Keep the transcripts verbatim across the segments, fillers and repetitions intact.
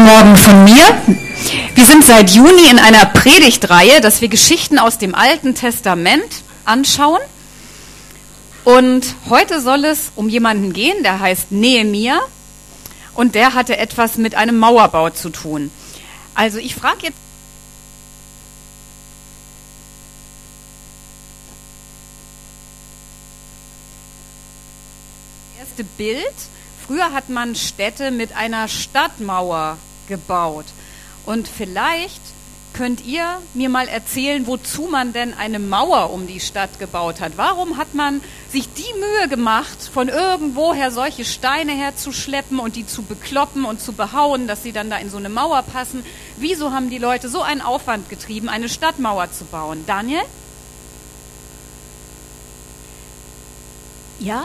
Morgen von mir. Wir sind seit Juni in einer Predigtreihe, dass wir Geschichten aus dem Alten Testament anschauen. Und heute soll es um jemanden gehen, der heißt Nehemia und der hatte etwas mit einem Mauerbau zu tun. Also ich frage jetzt, das erste Bild. Früher hat man Städte mit einer Stadtmauer gebaut. Und vielleicht könnt ihr mir mal erzählen, wozu man denn eine Mauer um die Stadt gebaut hat. Warum hat man sich die Mühe gemacht, von irgendwoher solche Steine herzuschleppen und die zu bekloppen und zu behauen, dass sie dann da in so eine Mauer passen? Wieso haben die Leute so einen Aufwand getrieben, eine Stadtmauer zu bauen? Daniel? Ja?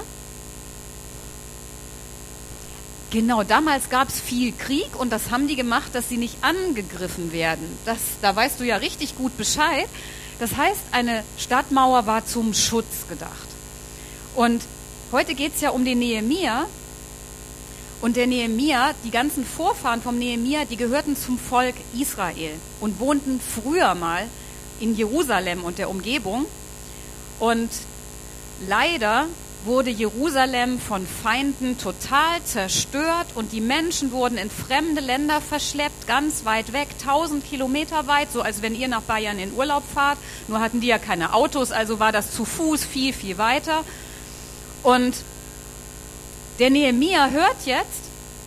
Genau, damals gab es viel Krieg und das haben die gemacht, dass sie nicht angegriffen werden. Das, da weißt du ja richtig gut Bescheid. Das heißt, eine Stadtmauer war zum Schutz gedacht. Und heute geht es ja um den Nehemia. Und der Nehemia, die ganzen Vorfahren vom Nehemia, die gehörten zum Volk Israel und wohnten früher mal in Jerusalem und der Umgebung. Und leider wurde Jerusalem von Feinden total zerstört und die Menschen wurden in fremde Länder verschleppt, ganz weit weg, tausend Kilometer weit, so als wenn ihr nach Bayern in Urlaub fahrt. Nur hatten die ja keine Autos, also war das zu Fuß viel, viel weiter. Und der Nehemia hört jetzt,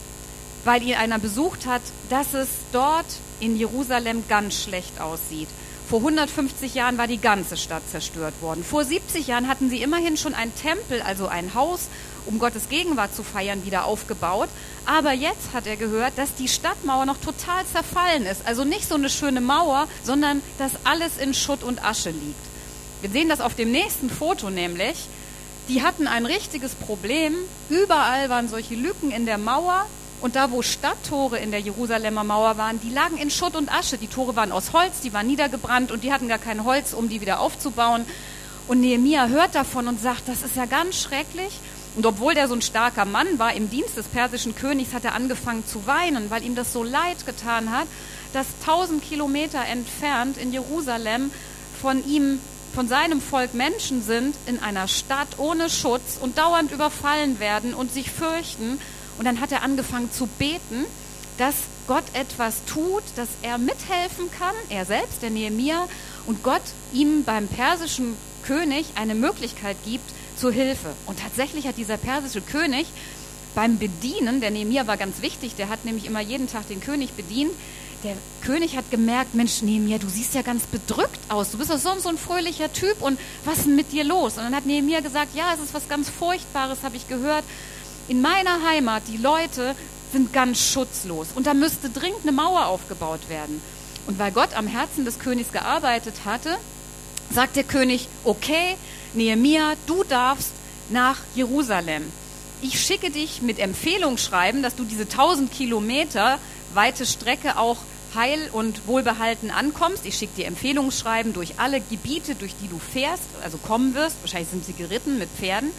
weil ihn einer besucht hat, dass es dort in Jerusalem ganz schlecht aussieht. Vor hundertfünfzig Jahren war die ganze Stadt zerstört worden. Vor siebzig Jahren hatten sie immerhin schon einen Tempel, also ein Haus, um Gottes Gegenwart zu feiern, wieder aufgebaut. Aber jetzt hat er gehört, dass die Stadtmauer noch total zerfallen ist. Also nicht so eine schöne Mauer, sondern dass alles in Schutt und Asche liegt. Wir sehen das auf dem nächsten Foto nämlich. Die hatten ein richtiges Problem. Überall waren solche Lücken in der Mauer. Und da, wo Stadttore in der Jerusalemer Mauer waren, die lagen in Schutt und Asche. Die Tore waren aus Holz, die waren niedergebrannt und die hatten gar kein Holz, um die wieder aufzubauen. Und Nehemia hört davon und sagt, das ist ja ganz schrecklich. Und obwohl der so ein starker Mann war im Dienst des persischen Königs, hat er angefangen zu weinen, weil ihm das so leid getan hat, dass tausend Kilometer entfernt in Jerusalem von ihm, von seinem Volk Menschen sind, in einer Stadt ohne Schutz und dauernd überfallen werden und sich fürchten. Und dann hat er angefangen zu beten, dass Gott etwas tut, dass er mithelfen kann, er selbst, der Nehemia, und Gott ihm beim persischen König eine Möglichkeit gibt zur Hilfe. Und tatsächlich hat dieser persische König beim Bedienen, der Nehemia war ganz wichtig, der hat nämlich immer jeden Tag den König bedient, der König hat gemerkt, Mensch, Nehemia, du siehst ja ganz bedrückt aus, du bist doch sonst so ein fröhlicher Typ und was ist denn mit dir los? Und dann hat Nehemia gesagt, ja, es ist was ganz Furchtbares, habe ich gehört. In meiner Heimat, die Leute sind ganz schutzlos und da müsste dringend eine Mauer aufgebaut werden. Und weil Gott am Herzen des Königs gearbeitet hatte, sagt der König, okay, Nehemia, du darfst nach Jerusalem. Ich schicke dich mit Empfehlungsschreiben, dass du diese tausend Kilometer weite Strecke auch heil und wohlbehalten ankommst. Ich schicke dir Empfehlungsschreiben durch alle Gebiete, durch die du fährst, also kommen wirst. Wahrscheinlich sind sie geritten mit Pferden.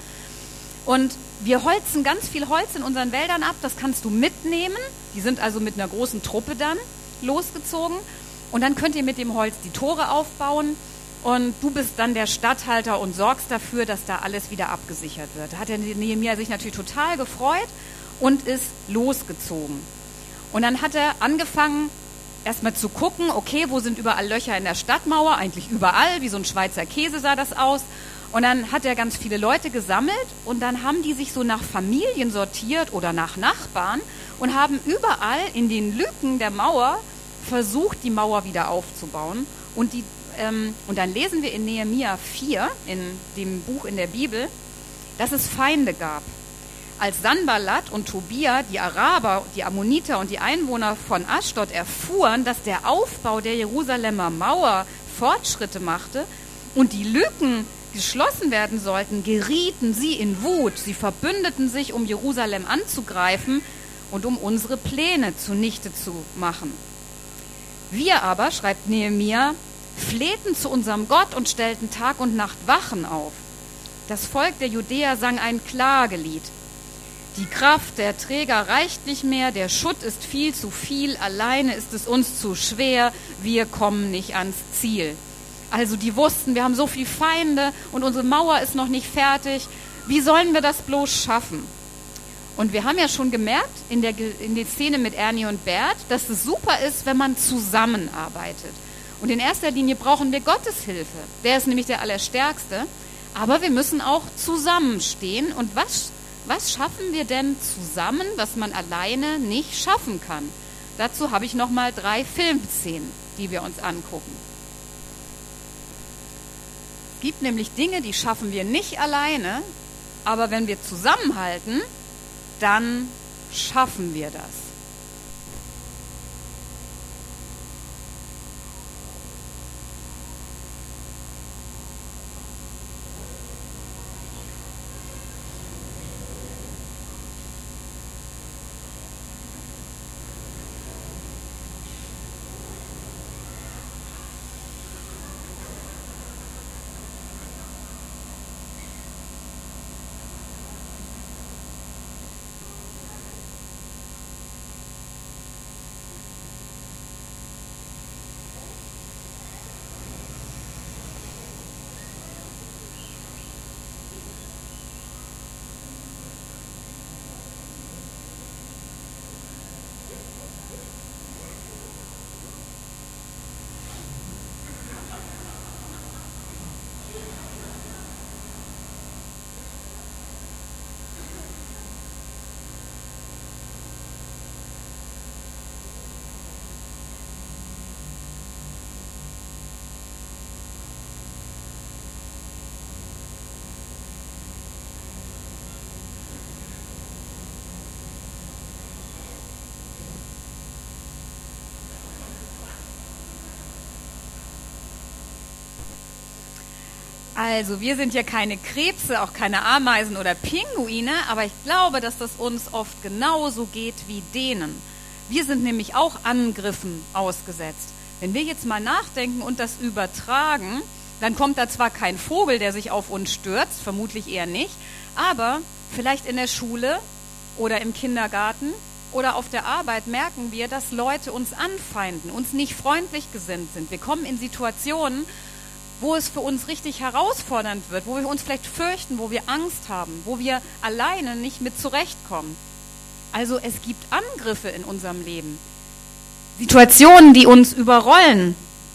Und wir holzen ganz viel Holz in unseren Wäldern ab, das kannst du mitnehmen. Die sind also mit einer großen Truppe dann losgezogen. Und dann könnt ihr mit dem Holz die Tore aufbauen. Und du bist dann der Statthalter und sorgst dafür, dass da alles wieder abgesichert wird. Da hat der Nehemia sich natürlich total gefreut und ist losgezogen. Und dann hat er angefangen, erstmal zu gucken, okay, wo sind überall Löcher in der Stadtmauer? Eigentlich überall, wie so ein Schweizer Käse sah das aus. Und dann hat er ganz viele Leute gesammelt und dann haben die sich so nach Familien sortiert oder nach Nachbarn und haben überall in den Lücken der Mauer versucht, die Mauer wieder aufzubauen. Und, die, ähm, und dann lesen wir in Nehemia vier, in dem Buch in der Bibel, dass es Feinde gab. Als Sanballat und Tobia, die Araber, die Ammoniter und die Einwohner von Aschdod erfuhren, dass der Aufbau der Jerusalemer Mauer Fortschritte machte und die Lücken geschlossen werden sollten, gerieten sie in Wut. Sie verbündeten sich, um Jerusalem anzugreifen und um unsere Pläne zunichte zu machen. Wir aber, schreibt Nehemia, flehten zu unserem Gott und stellten Tag und Nacht Wachen auf. Das Volk der Judäer sang ein Klagelied. Die Kraft der Träger reicht nicht mehr, der Schutt ist viel zu viel, alleine ist es uns zu schwer, wir kommen nicht ans Ziel. Also die wussten, wir haben so viele Feinde und unsere Mauer ist noch nicht fertig. Wie sollen wir das bloß schaffen? Und wir haben ja schon gemerkt in der, in der Szene mit Ernie und Bert, dass es super ist, wenn man zusammenarbeitet. Und in erster Linie brauchen wir Gottes Hilfe. Der ist nämlich der Allerstärkste. Aber wir müssen auch zusammenstehen. Und was, was schaffen wir denn zusammen, was man alleine nicht schaffen kann? Dazu habe ich nochmal drei Filmszenen, die wir uns angucken. Es gibt nämlich Dinge, die schaffen wir nicht alleine, aber wenn wir zusammenhalten, dann schaffen wir das. Also, wir sind ja keine Krebse, auch keine Ameisen oder Pinguine, aber ich glaube, dass das uns oft genauso geht wie denen. Wir sind nämlich auch Angriffen ausgesetzt. Wenn wir jetzt mal nachdenken und das übertragen, dann kommt da zwar kein Vogel, der sich auf uns stürzt, vermutlich eher nicht, aber vielleicht in der Schule oder im Kindergarten oder auf der Arbeit merken wir, dass Leute uns anfeinden, uns nicht freundlich gesinnt sind. Wir kommen in Situationen, wo es für uns richtig herausfordernd wird, wo wir uns vielleicht fürchten, wo wir Angst haben, wo wir alleine nicht mit zurechtkommen. Also es gibt Angriffe in unserem Leben, Situationen, die uns überrollen.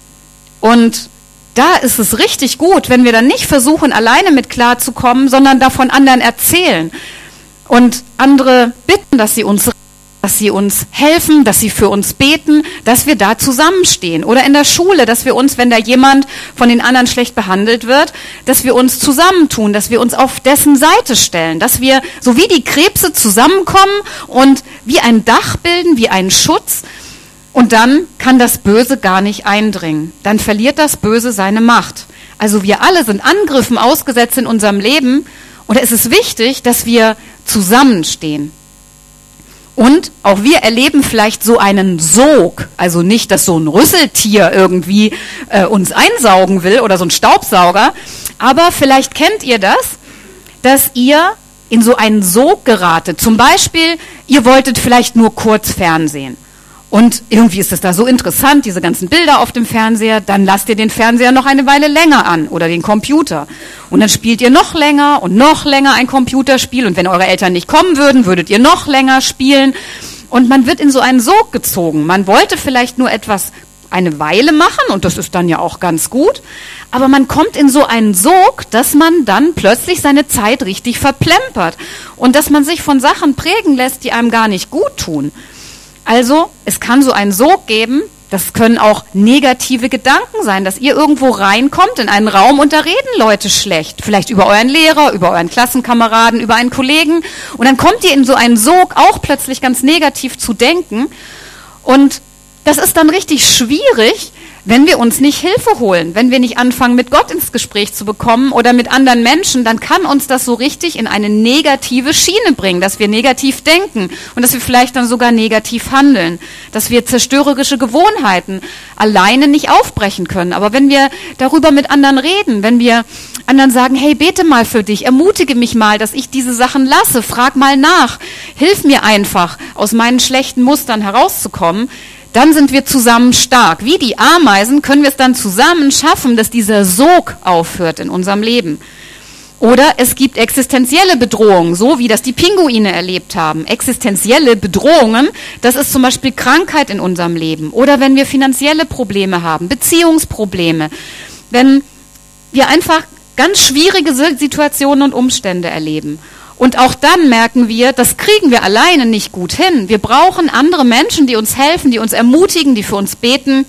Und da ist es richtig gut, wenn wir dann nicht versuchen, alleine mit klarzukommen, sondern davon anderen erzählen und andere bitten, dass sie uns dass sie uns helfen, dass sie für uns beten, dass wir da zusammenstehen. Oder in der Schule, dass wir uns, wenn da jemand von den anderen schlecht behandelt wird, dass wir uns zusammentun, dass wir uns auf dessen Seite stellen, dass wir, so wie die Krebse, zusammenkommen und wie ein Dach bilden, wie einen Schutz. Und dann kann das Böse gar nicht eindringen. Dann verliert das Böse seine Macht. Also wir alle sind Angriffen ausgesetzt in unserem Leben. Und es ist wichtig, dass wir zusammenstehen. Und auch wir erleben vielleicht so einen Sog, also nicht, dass so ein Rüsseltier irgendwie äh, uns einsaugen will oder so ein Staubsauger, aber vielleicht kennt ihr das, dass ihr in so einen Sog geratet. Zum Beispiel, ihr wolltet vielleicht nur kurz Fernsehen und irgendwie ist es da so interessant, diese ganzen Bilder auf dem Fernseher, dann lasst ihr den Fernseher noch eine Weile länger an oder den Computer. Und dann spielt ihr noch länger und noch länger ein Computerspiel. Und wenn eure Eltern nicht kommen würden, würdet ihr noch länger spielen. Und man wird in so einen Sog gezogen. Man wollte vielleicht nur etwas eine Weile machen und das ist dann ja auch ganz gut. Aber man kommt in so einen Sog, dass man dann plötzlich seine Zeit richtig verplempert. Und dass man sich von Sachen prägen lässt, die einem gar nicht gut tun. Also, es kann so einen Sog geben, das können auch negative Gedanken sein, dass ihr irgendwo reinkommt in einen Raum und da reden Leute schlecht. Vielleicht über euren Lehrer, über euren Klassenkameraden, über einen Kollegen. Und dann kommt ihr in so einen Sog, auch plötzlich ganz negativ zu denken. Und das ist dann richtig schwierig, Wenn wir uns nicht Hilfe holen, wenn wir nicht anfangen, mit Gott ins Gespräch zu bekommen oder mit anderen Menschen, dann kann uns das so richtig in eine negative Schiene bringen, dass wir negativ denken und dass wir vielleicht dann sogar negativ handeln, dass wir zerstörerische Gewohnheiten alleine nicht aufbrechen können. Aber wenn wir darüber mit anderen reden, wenn wir anderen sagen, hey, bete mal für dich, ermutige mich mal, dass ich diese Sachen lasse, frag mal nach, hilf mir einfach, aus meinen schlechten Mustern herauszukommen, dann sind wir zusammen stark. Wie die Ameisen können wir es dann zusammen schaffen, dass dieser Sog aufhört in unserem Leben. Oder es gibt existenzielle Bedrohungen, so wie das die Pinguine erlebt haben. Existenzielle Bedrohungen, das ist zum Beispiel Krankheit in unserem Leben. Oder wenn wir finanzielle Probleme haben, Beziehungsprobleme. Wenn wir einfach ganz schwierige Situationen und Umstände erleben. Und auch dann merken wir, das kriegen wir alleine nicht gut hin. Wir brauchen andere Menschen, die uns helfen, die uns ermutigen, die für uns beten.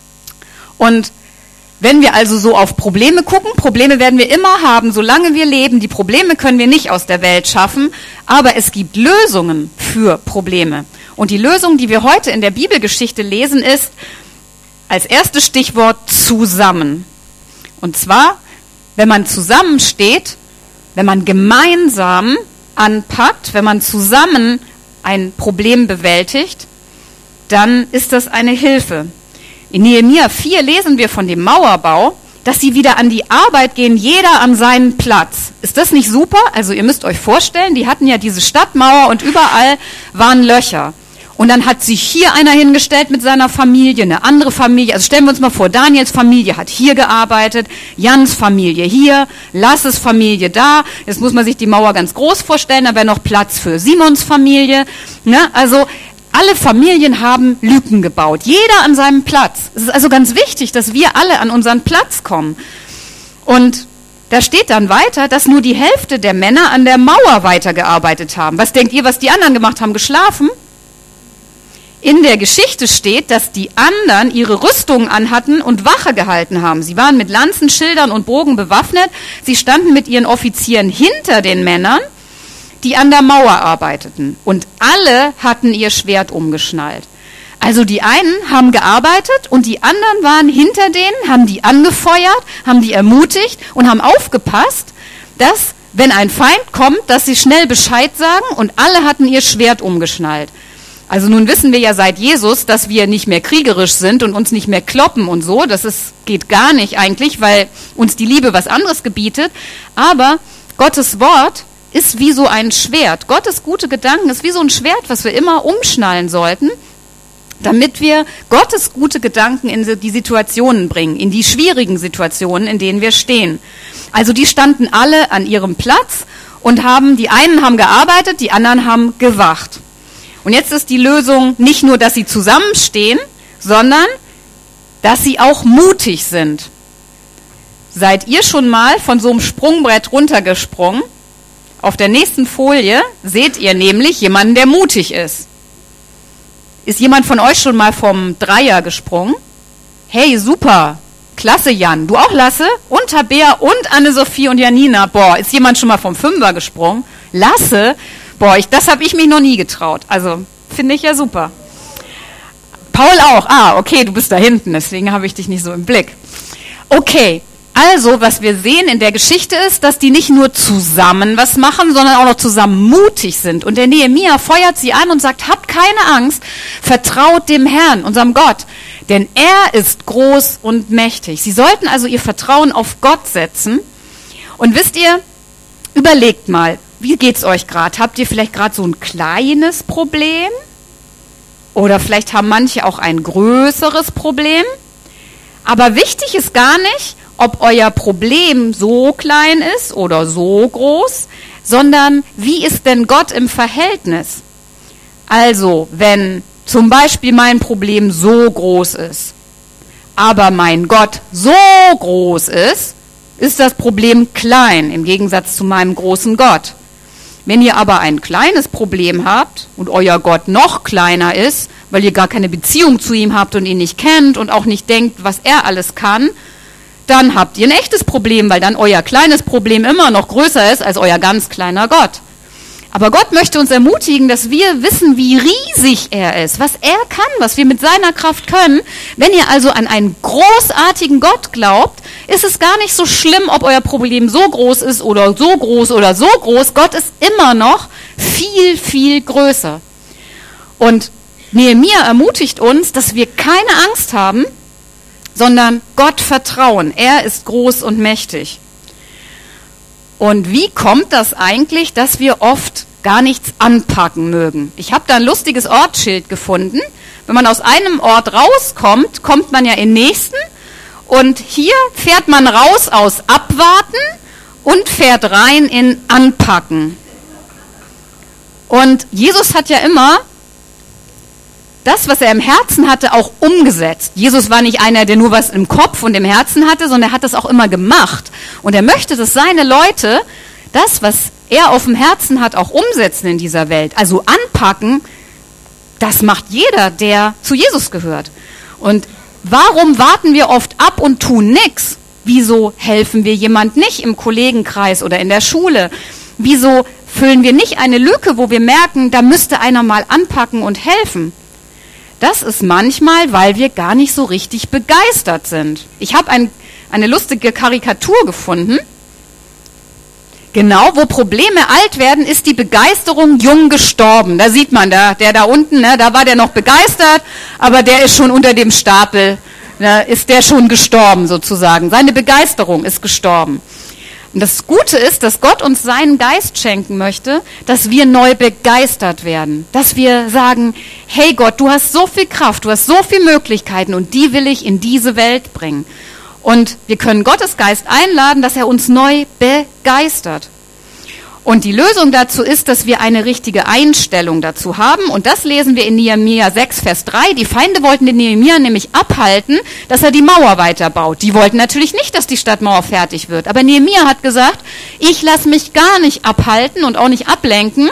Und wenn wir also so auf Probleme gucken, Probleme werden wir immer haben, solange wir leben. Die Probleme können wir nicht aus der Welt schaffen, aber es gibt Lösungen für Probleme. Und die Lösung, die wir heute in der Bibelgeschichte lesen, ist als erstes Stichwort zusammen. Und zwar, wenn man zusammensteht, wenn man gemeinsam anpackt, wenn man zusammen ein Problem bewältigt, dann ist das eine Hilfe. In Nehemia vier lesen wir von dem Mauerbau, dass sie wieder an die Arbeit gehen, jeder an seinen Platz. Ist das nicht super? Also ihr müsst euch vorstellen, die hatten ja diese Stadtmauer und überall waren Löcher. Und dann hat sich hier einer hingestellt mit seiner Familie, eine andere Familie. Also stellen wir uns mal vor, Daniels Familie hat hier gearbeitet, Jans Familie hier, Lasses Familie da. Jetzt muss man sich die Mauer ganz groß vorstellen, da wäre noch Platz für Simons Familie. Ne? Also alle Familien haben Lücken gebaut, jeder an seinem Platz. Es ist also ganz wichtig, dass wir alle an unseren Platz kommen. Und da steht dann weiter, dass nur die Hälfte der Männer an der Mauer weitergearbeitet haben. Was denkt ihr, was die anderen gemacht haben? Geschlafen? In der Geschichte steht, dass die anderen ihre Rüstungen anhatten und Wache gehalten haben. Sie waren mit Lanzen, Schildern und Bogen bewaffnet. Sie standen mit ihren Offizieren hinter den Männern, die an der Mauer arbeiteten. Und alle hatten ihr Schwert umgeschnallt. Also die einen haben gearbeitet und die anderen waren hinter denen, haben die angefeuert, haben die ermutigt und haben aufgepasst, dass, wenn ein Feind kommt, dass sie schnell Bescheid sagen, und alle hatten ihr Schwert umgeschnallt. Also nun wissen wir ja seit Jesus, dass wir nicht mehr kriegerisch sind und uns nicht mehr kloppen und so. Das ist, geht gar nicht eigentlich, weil uns die Liebe was anderes gebietet. Aber Gottes Wort ist wie so ein Schwert. Gottes gute Gedanken ist wie so ein Schwert, was wir immer umschnallen sollten, damit wir Gottes gute Gedanken in die Situationen bringen, in die schwierigen Situationen, in denen wir stehen. Also die standen alle an ihrem Platz und haben, die einen haben gearbeitet, die anderen haben gewacht. Und jetzt ist die Lösung nicht nur, dass sie zusammenstehen, sondern dass sie auch mutig sind. Seid ihr schon mal von so einem Sprungbrett runtergesprungen? Auf der nächsten Folie seht ihr nämlich jemanden, der mutig ist. Ist jemand von euch schon mal vom Dreier gesprungen? Hey, super, klasse Jan. Du auch, Lasse? Und Tabea und Anne-Sophie und Janina. Boah, ist jemand schon mal vom Fünfer gesprungen? Lasse? Boah, ich, das habe ich mich noch nie getraut. Also, finde ich ja super. Paul auch. Ah, okay, du bist da hinten, deswegen habe ich dich nicht so im Blick. Okay, also, was wir sehen in der Geschichte ist, dass die nicht nur zusammen was machen, sondern auch noch zusammen mutig sind. Und der Nehemia feuert sie an und sagt, habt keine Angst, vertraut dem Herrn, unserem Gott, denn er ist groß und mächtig. Sie sollten also ihr Vertrauen auf Gott setzen. Und wisst ihr, überlegt mal, wie geht's euch gerade? Habt ihr vielleicht gerade so ein kleines Problem? Oder vielleicht haben manche auch ein größeres Problem? Aber wichtig ist gar nicht, ob euer Problem so klein ist oder so groß, sondern wie ist denn Gott im Verhältnis? Also, wenn zum Beispiel mein Problem so groß ist, aber mein Gott so groß ist, ist das Problem klein im Gegensatz zu meinem großen Gott. Wenn ihr aber ein kleines Problem habt und euer Gott noch kleiner ist, weil ihr gar keine Beziehung zu ihm habt und ihn nicht kennt und auch nicht denkt, was er alles kann, dann habt ihr ein echtes Problem, weil dann euer kleines Problem immer noch größer ist als euer ganz kleiner Gott. Aber Gott möchte uns ermutigen, dass wir wissen, wie riesig er ist, was er kann, was wir mit seiner Kraft können. Wenn ihr also an einen großartigen Gott glaubt, ist es gar nicht so schlimm, ob euer Problem so groß ist oder so groß oder so groß. Gott ist immer noch viel, viel größer. Und Nehemia ermutigt uns, dass wir keine Angst haben, sondern Gott vertrauen. Er ist groß und mächtig. Und wie kommt das eigentlich, dass wir oft gar nichts anpacken mögen? Ich habe da ein lustiges Ortsschild gefunden. Wenn man aus einem Ort rauskommt, kommt man ja in den nächsten. Und hier fährt man raus aus Abwarten und fährt rein in Anpacken. Und Jesus hat ja immer das, was er im Herzen hatte, auch umgesetzt. Jesus war nicht einer, der nur was im Kopf und im Herzen hatte, sondern er hat das auch immer gemacht. Und er möchte, dass seine Leute das, was er auf dem Herzen hat, auch umsetzen in dieser Welt. Also anpacken, das macht jeder, der zu Jesus gehört. Und warum warten wir oft ab und tun nichts? Wieso helfen wir jemand nicht im Kollegenkreis oder in der Schule? Wieso füllen wir nicht eine Lücke, wo wir merken, da müsste einer mal anpacken und helfen? Das ist manchmal, weil wir gar nicht so richtig begeistert sind. Ich habe ein, eine lustige Karikatur gefunden. Genau, wo Probleme alt werden, ist die Begeisterung jung gestorben. Da sieht man, da, der da unten, ne, da war der noch begeistert, aber der ist schon unter dem Stapel, ne, ist der schon gestorben sozusagen. Seine Begeisterung ist gestorben. Und das Gute ist, dass Gott uns seinen Geist schenken möchte, dass wir neu begeistert werden. Dass wir sagen, hey Gott, du hast so viel Kraft, du hast so viele Möglichkeiten und die will ich in diese Welt bringen. Und wir können Gottes Geist einladen, dass er uns neu begeistert. Und die Lösung dazu ist, dass wir eine richtige Einstellung dazu haben. Und das lesen wir in Nehemia sechs, Vers drei. Die Feinde wollten den Nehemia nämlich abhalten, dass er die Mauer weiterbaut. Die wollten natürlich nicht, dass die Stadtmauer fertig wird. Aber Nehemia hat gesagt, ich lasse mich gar nicht abhalten und auch nicht ablenken,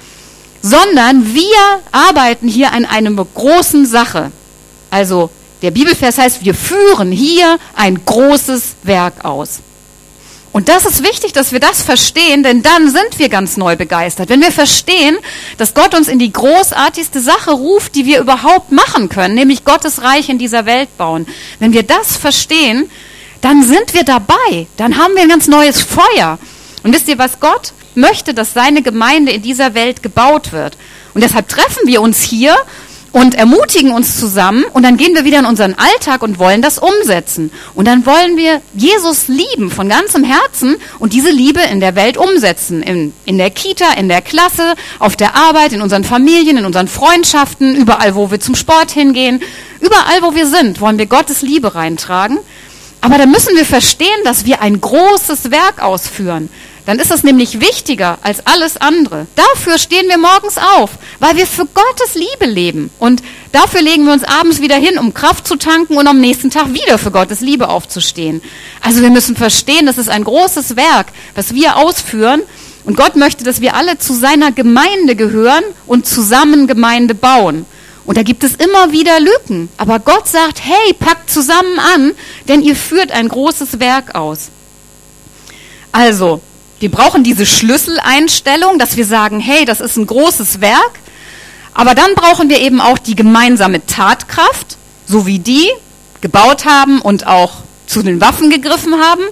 sondern wir arbeiten hier an einer großen Sache. Also der Bibelvers heißt, wir führen hier ein großes Werk aus. Und das ist wichtig, dass wir das verstehen, denn dann sind wir ganz neu begeistert. Wenn wir verstehen, dass Gott uns in die großartigste Sache ruft, die wir überhaupt machen können, nämlich Gottes Reich in dieser Welt bauen. Wenn wir das verstehen, dann sind wir dabei. Dann haben wir ein ganz neues Feuer. Und wisst ihr was? Gott möchte, dass seine Gemeinde in dieser Welt gebaut wird. Und deshalb treffen wir uns hier und ermutigen uns zusammen und dann gehen wir wieder in unseren Alltag und wollen das umsetzen. Und dann wollen wir Jesus lieben von ganzem Herzen und diese Liebe in der Welt umsetzen. In, in der Kita, in der Klasse, auf der Arbeit, in unseren Familien, in unseren Freundschaften, überall, wo wir zum Sport hingehen. Überall, wo wir sind, wollen wir Gottes Liebe reintragen. Aber da müssen wir verstehen, dass wir ein großes Werk ausführen. Dann ist es nämlich wichtiger als alles andere. Dafür stehen wir morgens auf, weil wir für Gottes Liebe leben. Und dafür legen wir uns abends wieder hin, um Kraft zu tanken und am nächsten Tag wieder für Gottes Liebe aufzustehen. Also wir müssen verstehen, das ist ein großes Werk, was wir ausführen. Und Gott möchte, dass wir alle zu seiner Gemeinde gehören und zusammen Gemeinde bauen. Und da gibt es immer wieder Lücken. Aber Gott sagt, hey, packt zusammen an, denn ihr führt ein großes Werk aus. Also, wir brauchen diese Schlüsseleinstellung, dass wir sagen, hey, das ist ein großes Werk. Aber dann brauchen wir eben auch die gemeinsame Tatkraft, so wie die gebaut haben und auch zu den Waffen gegriffen haben.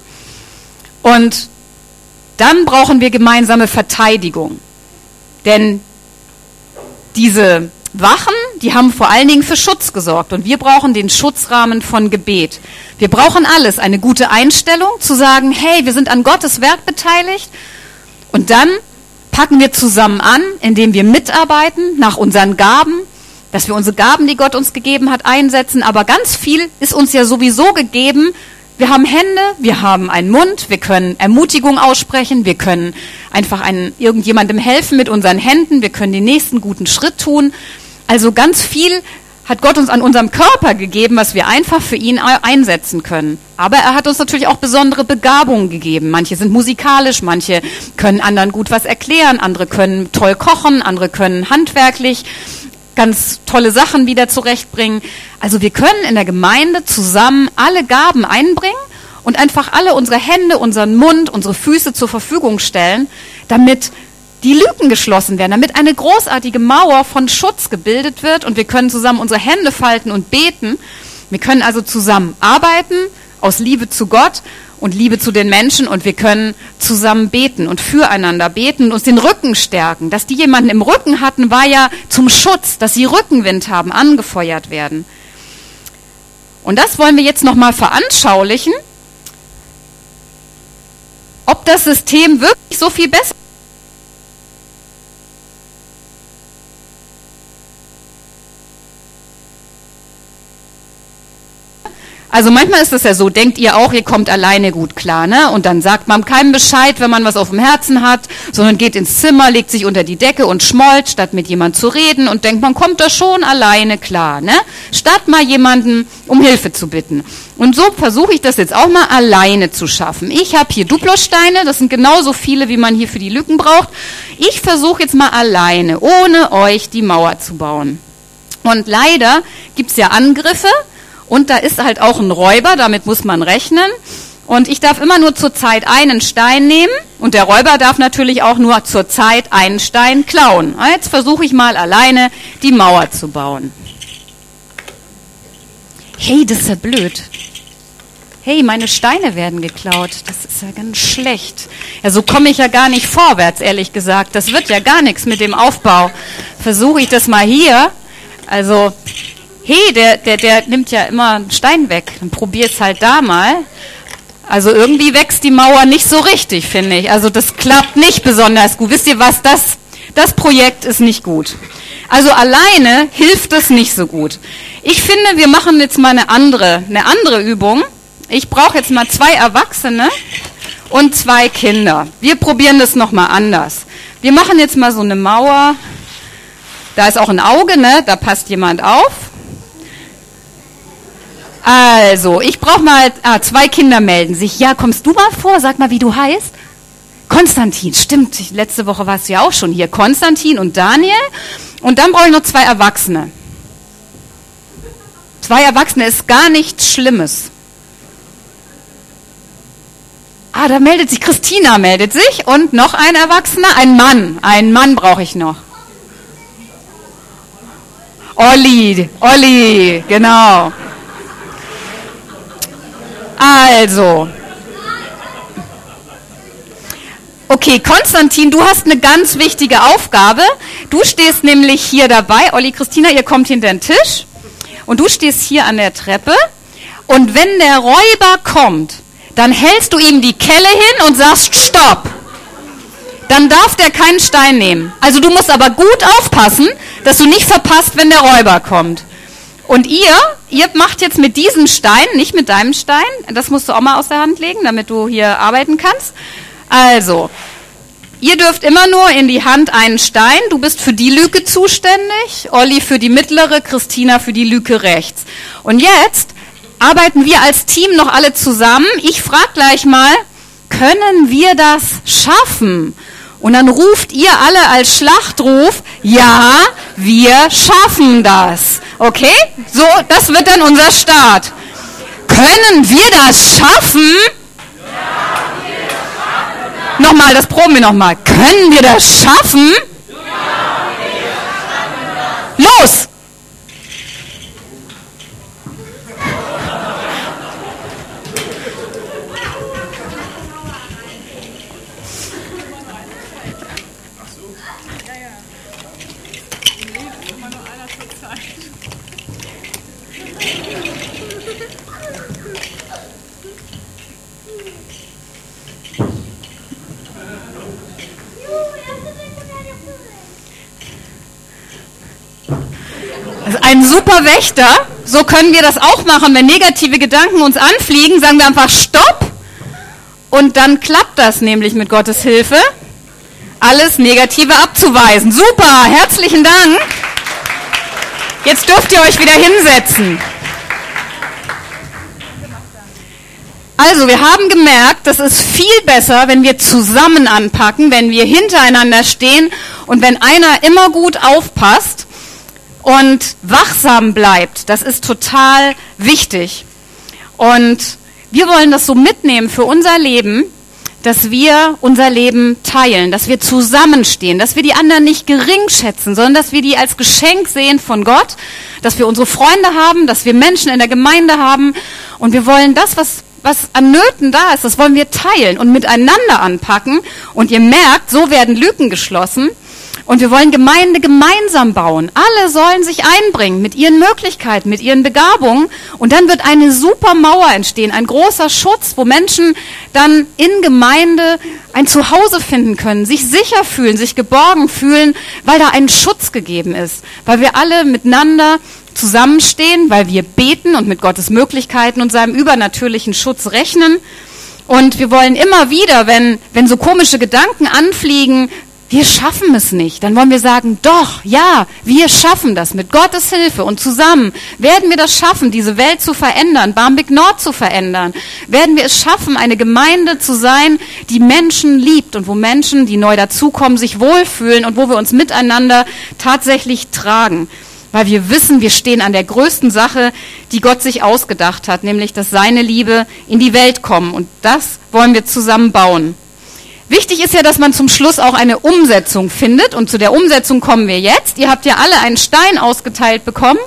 Und dann brauchen wir gemeinsame Verteidigung. Denn diese Wachen, die haben vor allen Dingen für Schutz gesorgt und wir brauchen den Schutzrahmen von Gebet. Wir brauchen alles, eine gute Einstellung, zu sagen, hey, wir sind an Gottes Werk beteiligt und dann packen wir zusammen an, indem wir mitarbeiten nach unseren Gaben, dass wir unsere Gaben, die Gott uns gegeben hat, einsetzen, aber ganz viel ist uns ja sowieso gegeben. Wir haben Hände, wir haben einen Mund, wir können Ermutigung aussprechen, wir können einfach einen, irgendjemandem helfen mit unseren Händen, wir können den nächsten guten Schritt tun. Also ganz viel hat Gott uns an unserem Körper gegeben, was wir einfach für ihn einsetzen können. Aber er hat uns natürlich auch besondere Begabungen gegeben. Manche sind musikalisch, manche können anderen gut was erklären, andere können toll kochen, andere können handwerklich ganz tolle Sachen wieder zurechtbringen. Also wir können in der Gemeinde zusammen alle Gaben einbringen und einfach alle unsere Hände, unseren Mund, unsere Füße zur Verfügung stellen, damit die Lücken geschlossen werden, damit eine großartige Mauer von Schutz gebildet wird und wir können zusammen unsere Hände falten und beten. Wir können also zusammen arbeiten, aus Liebe zu Gott und Liebe zu den Menschen und wir können zusammen beten und füreinander beten und uns den Rücken stärken. Dass die jemanden im Rücken hatten, war ja zum Schutz, dass sie Rückenwind haben, angefeuert werden. Und das wollen wir jetzt nochmal veranschaulichen, ob das System wirklich so viel besser ist. Also manchmal ist es ja so, denkt ihr auch, ihr kommt alleine gut klar, ne? Und dann sagt man keinem Bescheid, wenn man was auf dem Herzen hat, sondern geht ins Zimmer, legt sich unter die Decke und schmollt, statt mit jemand zu reden und denkt, man kommt da schon alleine klar, ne? Statt mal jemanden um Hilfe zu bitten. Und so versuche ich das jetzt auch mal alleine zu schaffen. Ich habe hier Duplosteine, das sind genauso viele, wie man hier für die Lücken braucht. Ich versuche jetzt mal alleine, ohne euch die Mauer zu bauen. Und leider gibt's ja Angriffe. Und da ist halt auch ein Räuber, damit muss man rechnen. Und ich darf immer nur zur Zeit einen Stein nehmen. Und der Räuber darf natürlich auch nur zur Zeit einen Stein klauen. Jetzt versuche ich mal alleine die Mauer zu bauen. Hey, das ist ja blöd. Hey, meine Steine werden geklaut. Das ist ja ganz schlecht. Ja, so komme ich ja gar nicht vorwärts, ehrlich gesagt. Das wird ja gar nichts mit dem Aufbau. Versuche ich das mal hier. Also... Hey, der, der, der nimmt ja immer einen Stein weg. Dann probier's halt da mal. Also irgendwie wächst die Mauer nicht so richtig, finde ich. Also das klappt nicht besonders gut. Wisst ihr was, das, das Projekt ist nicht gut. Also alleine hilft es nicht so gut. Ich finde, wir machen jetzt mal eine andere, eine andere Übung. Ich brauche jetzt mal zwei Erwachsene und zwei Kinder. Wir probieren das nochmal anders. Wir machen jetzt mal so eine Mauer. Da ist auch ein Auge, ne? Da passt jemand auf. Also, ich brauche mal, ah, zwei Kinder melden sich. Ja, kommst du mal vor? Sag mal, wie du heißt. Konstantin, stimmt. Letzte Woche warst du ja auch schon hier. Konstantin und Daniel. Und dann brauche ich noch zwei Erwachsene. Zwei Erwachsene ist gar nichts Schlimmes. Ah, da meldet sich, Christina meldet sich. Und noch ein Erwachsener, ein Mann. Einen Mann brauche ich noch. Olli, Olli, genau. Also, okay, Konstantin, du hast eine ganz wichtige Aufgabe. Du stehst nämlich hier dabei. Olli, Christina, ihr kommt hinter den Tisch. Und du stehst hier an der Treppe. Und wenn der Räuber kommt, dann hältst du ihm die Kelle hin und sagst Stopp. Dann darf der keinen Stein nehmen. Also du musst aber gut aufpassen, dass du nicht verpasst, wenn der Räuber kommt. Und ihr, ihr macht jetzt mit diesem Stein, nicht mit deinem Stein, das musst du auch mal aus der Hand legen, damit du hier arbeiten kannst. Also, ihr dürft immer nur in die Hand einen Stein. Du bist für die Lücke zuständig, Olli für die mittlere, Christina für die Lücke rechts. Und jetzt arbeiten wir als Team noch alle zusammen. Ich frage gleich mal, können wir das schaffen? Und dann ruft ihr alle als Schlachtruf, ja, wir schaffen das. Okay? So, das wird dann unser Start. Können wir das schaffen? Ja, wir schaffen das. Nochmal, das proben wir nochmal. Können wir das schaffen? Ja, wir schaffen das. Los! Ein super Wächter, so können wir das auch machen. Wenn negative Gedanken uns anfliegen, sagen wir einfach Stopp und dann klappt das nämlich mit Gottes Hilfe, alles Negative abzuweisen. Super, herzlichen Dank. Jetzt dürft ihr euch wieder hinsetzen. Also, wir haben gemerkt, das ist viel besser, wenn wir zusammen anpacken, wenn wir hintereinander stehen und wenn einer immer gut aufpasst und wachsam bleibt. Das ist total wichtig. Und wir wollen das so mitnehmen für unser Leben, dass wir unser Leben teilen, dass wir zusammenstehen, dass wir die anderen nicht gering schätzen, sondern dass wir die als Geschenk sehen von Gott, dass wir unsere Freunde haben, dass wir Menschen in der Gemeinde haben und wir wollen das, was, was an Nöten da ist, das wollen wir teilen und miteinander anpacken und ihr merkt, so werden Lücken geschlossen. Und wir wollen Gemeinde gemeinsam bauen. Alle sollen sich einbringen mit ihren Möglichkeiten, mit ihren Begabungen. Und dann wird eine super Mauer entstehen, ein großer Schutz, wo Menschen dann in Gemeinde ein Zuhause finden können, sich sicher fühlen, sich geborgen fühlen, weil da ein Schutz gegeben ist. Weil wir alle miteinander zusammenstehen, weil wir beten und mit Gottes Möglichkeiten und seinem übernatürlichen Schutz rechnen. Und wir wollen immer wieder, wenn, wenn so komische Gedanken anfliegen, wir schaffen es nicht, dann wollen wir sagen, doch, ja, wir schaffen das mit Gottes Hilfe und zusammen werden wir das schaffen, diese Welt zu verändern, Barmbek Nord zu verändern, werden wir es schaffen, eine Gemeinde zu sein, die Menschen liebt und wo Menschen, die neu dazukommen, sich wohlfühlen und wo wir uns miteinander tatsächlich tragen, weil wir wissen, wir stehen an der größten Sache, die Gott sich ausgedacht hat, nämlich, dass seine Liebe in die Welt kommt und das wollen wir zusammen bauen. Wichtig ist ja, dass man zum Schluss auch eine Umsetzung findet und zu der Umsetzung kommen wir jetzt. Ihr habt ja alle einen Stein ausgeteilt bekommen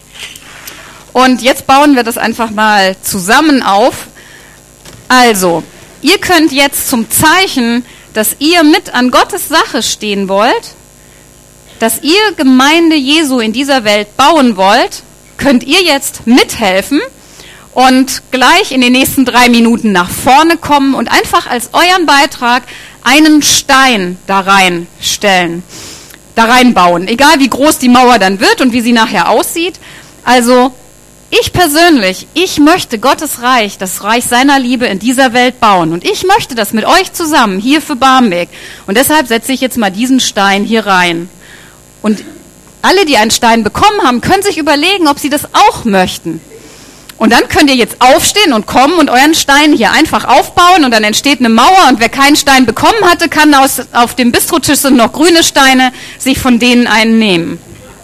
und jetzt bauen wir das einfach mal zusammen auf. Also, ihr könnt jetzt zum Zeichen, dass ihr mit an Gottes Sache stehen wollt, dass ihr Gemeinde Jesu in dieser Welt bauen wollt, könnt ihr jetzt mithelfen und gleich in den nächsten drei Minuten nach vorne kommen und einfach als euren Beitrag einen Stein da reinstellen, da reinbauen. Egal wie groß die Mauer dann wird und wie sie nachher aussieht. Also ich persönlich, ich möchte Gottes Reich, das Reich seiner Liebe in dieser Welt bauen. Und ich möchte das mit euch zusammen hier für Barmbek. Und deshalb setze ich jetzt mal diesen Stein hier rein. Und alle, die einen Stein bekommen haben, können sich überlegen, ob sie das auch möchten. Und dann könnt ihr jetzt aufstehen und kommen und euren Stein hier einfach aufbauen und dann entsteht eine Mauer und wer keinen Stein bekommen hatte, kann aus, auf dem Bistrotisch sind noch grüne Steine, sich von denen einen nehmen.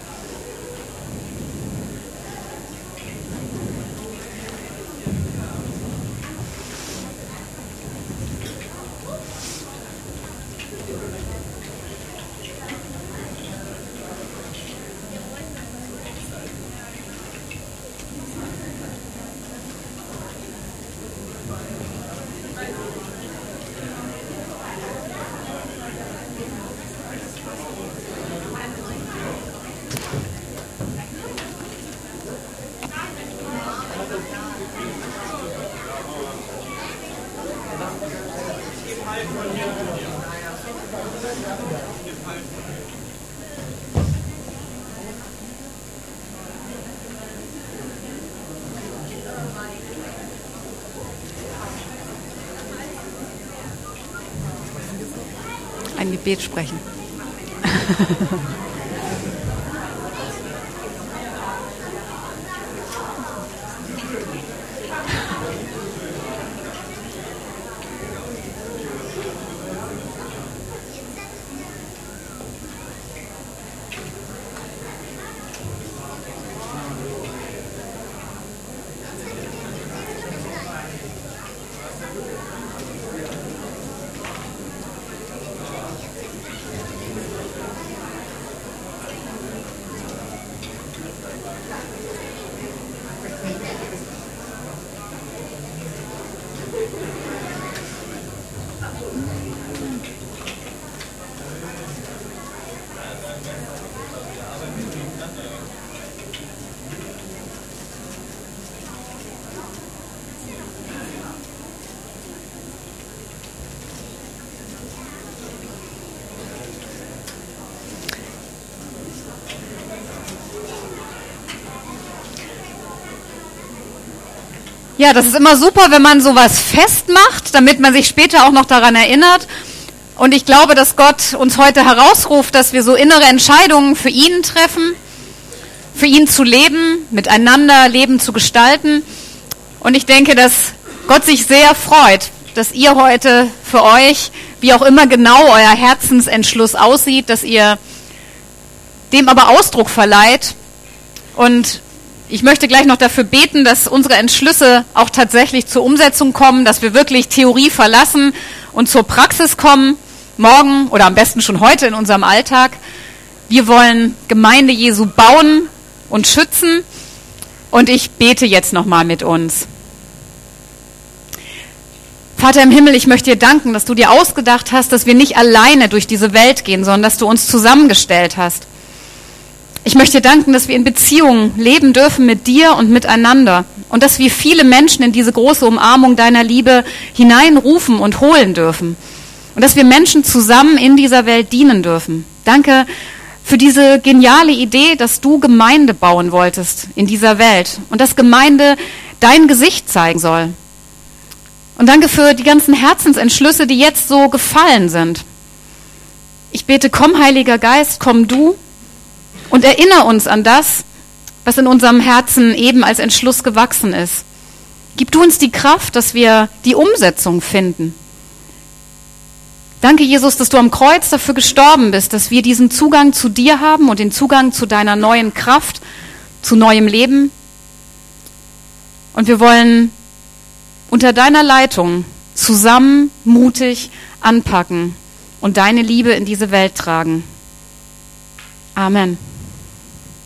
Ein Gebet sprechen. Ja, das ist immer super, wenn man sowas festmacht, damit man sich später auch noch daran erinnert. Und ich glaube, dass Gott uns heute herausruft, dass wir so innere Entscheidungen für ihn treffen, für ihn zu leben, miteinander Leben zu gestalten. Und ich denke, dass Gott sich sehr freut, dass ihr heute für euch, wie auch immer genau euer Herzensentschluss aussieht, dass ihr dem aber Ausdruck verleiht und Ich möchte gleich noch dafür beten, dass unsere Entschlüsse auch tatsächlich zur Umsetzung kommen, dass wir wirklich Theorie verlassen und zur Praxis kommen, morgen oder am besten schon heute in unserem Alltag. Wir wollen Gemeinde Jesu bauen und schützen und ich bete jetzt nochmal mit uns. Vater im Himmel, ich möchte dir danken, dass du dir ausgedacht hast, dass wir nicht alleine durch diese Welt gehen, sondern dass du uns zusammengestellt hast. Ich möchte dir danken, dass wir in Beziehungen leben dürfen mit dir und miteinander und dass wir viele Menschen in diese große Umarmung deiner Liebe hineinrufen und holen dürfen und dass wir Menschen zusammen in dieser Welt dienen dürfen. Danke für diese geniale Idee, dass du Gemeinde bauen wolltest in dieser Welt und dass Gemeinde dein Gesicht zeigen soll. Und danke für die ganzen Herzensentschlüsse, die jetzt so gefallen sind. Ich bete, komm Heiliger Geist, komm du und erinnere uns an das, was in unserem Herzen eben als Entschluss gewachsen ist. Gib du uns die Kraft, dass wir die Umsetzung finden. Danke, Jesus, dass du am Kreuz dafür gestorben bist, dass wir diesen Zugang zu dir haben und den Zugang zu deiner neuen Kraft, zu neuem Leben. Und wir wollen unter deiner Leitung zusammen mutig anpacken und deine Liebe in diese Welt tragen. Amen.